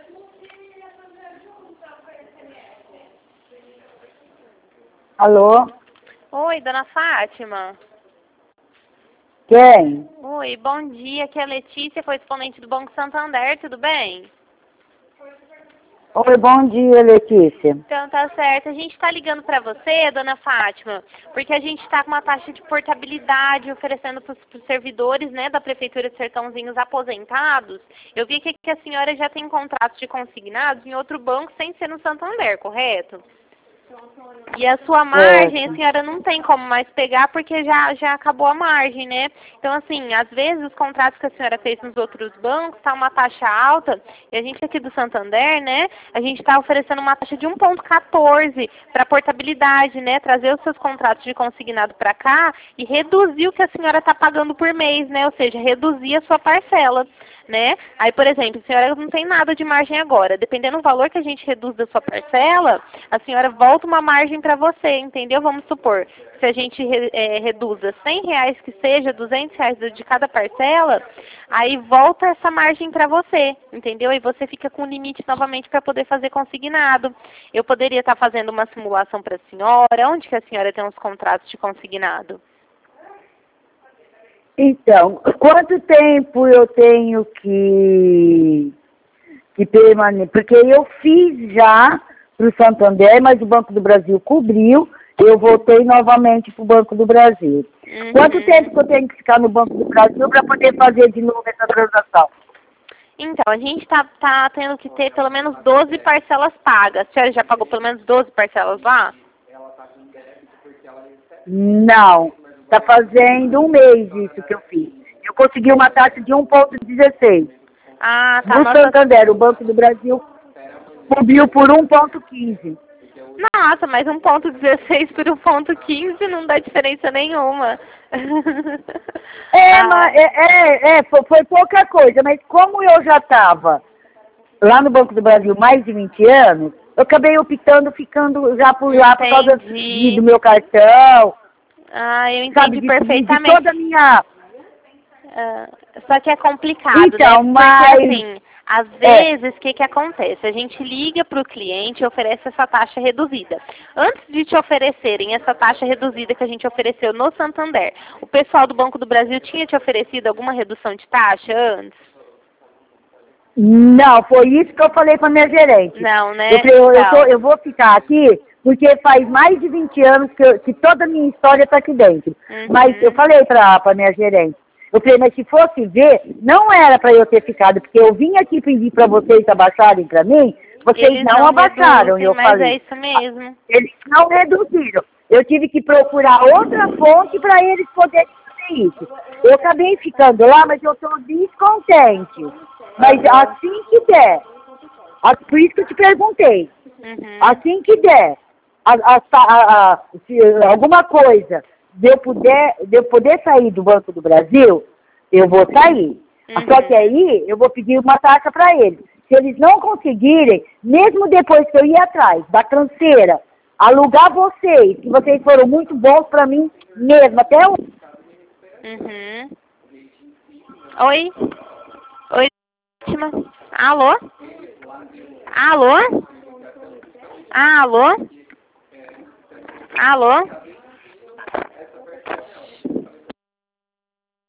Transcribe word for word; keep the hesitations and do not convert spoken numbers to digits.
Alô? Oi, dona Fátima. Quem? Oi, bom dia. Aqui é a Letícia, correspondente do Banco Santander, tudo bem? Oi, bom dia, Letícia. Então tá certo. A gente está ligando para você, dona Fátima, porque a gente está com uma taxa de portabilidade oferecendo para os servidores, né, da Prefeitura de Sertãozinhos aposentados. Eu vi que, que a senhora já tem contratos de consignados em outro banco sem ser no Santander, correto? E a sua margem, a senhora não tem como mais pegar porque já, já acabou a margem, né? Então, assim, às vezes os contratos que a senhora fez nos outros bancos está uma taxa alta e a gente aqui do Santander, né? A gente está oferecendo uma taxa de um ponto quatorze para portabilidade, né? Trazer os seus contratos de consignado para cá e reduzir o que a senhora está pagando por mês, né? Ou seja, reduzir a sua parcela, né? Aí, por exemplo, a senhora não tem nada de margem agora. Dependendo do valor que a gente reduz da sua parcela, a senhora volta uma margem para você, entendeu? Vamos supor, se a gente é, reduza cem reais que seja, duzentos reais de cada parcela, aí volta essa margem para você, entendeu? E você fica com limite novamente para poder fazer consignado. Eu poderia estar fazendo uma simulação para a senhora. Onde que a senhora tem os contratos de consignado? Então, quanto tempo eu tenho que, que permanecer? Porque eu fiz já para o Santander, mas o Banco do Brasil cobriu, eu voltei novamente para o Banco do Brasil. Uhum. Quanto tempo que eu tenho que ficar no Banco do Brasil para poder fazer de novo essa transação? Então, a gente está tá tendo que ter pelo menos doze parcelas pagas. A senhora já pagou pelo menos doze parcelas lá? Não. Está fazendo um mês isso que eu fiz. Eu consegui uma taxa de um ponto dezesseis. Ah, tá. No Nossa... Santander, o Banco do Brasil subiu por um ponto quinze. Nossa, mas um ponto dezesseis por um ponto quinze não dá diferença nenhuma. É, ah. mas, é, é, é foi, foi pouca coisa, mas como eu já estava lá no Banco do Brasil mais de vinte anos, eu acabei optando ficando já por lá por causa de, do meu cartão. Ah, eu entendi sabe, de, perfeitamente. De toda a minha... Uh, só que é complicado, então, né? mas... Porque, assim, às vezes, o é. que, que acontece? A gente liga para o cliente e oferece essa taxa reduzida. Antes de te oferecerem essa taxa reduzida que a gente ofereceu no Santander, o pessoal do Banco do Brasil tinha te oferecido alguma redução de taxa antes? Não, foi isso que eu falei para minha gerente. Não, né? Eu, eu, então. eu, tô, eu vou ficar aqui porque faz mais de vinte anos que, eu, que toda a minha história está aqui dentro. Uhum. Mas eu falei para a minha gerente, eu falei, mas se fosse ver, não era para eu ter ficado, porque eu vim aqui pedir para vocês abaixarem para mim, vocês eles não, não abaixaram. Reduzem, eu mas falei, é isso mesmo. Eles não reduziram. Eu tive que procurar outra fonte para eles poderem fazer isso. Eu acabei ficando lá, mas eu estou descontente. Mas assim que der, por isso que eu te perguntei, uhum. assim que der, a, a, a, a, se alguma coisa de eu, puder, de eu poder sair do Banco do Brasil, eu vou sair. Uhum. Só que aí eu vou pedir uma taxa para eles. Se eles não conseguirem, mesmo depois que eu ir atrás da tranceira, alugar vocês, que vocês foram muito bons para mim mesmo, até hoje. Uhum. Oi? Oi? Alô? Alô? Alô? Alô?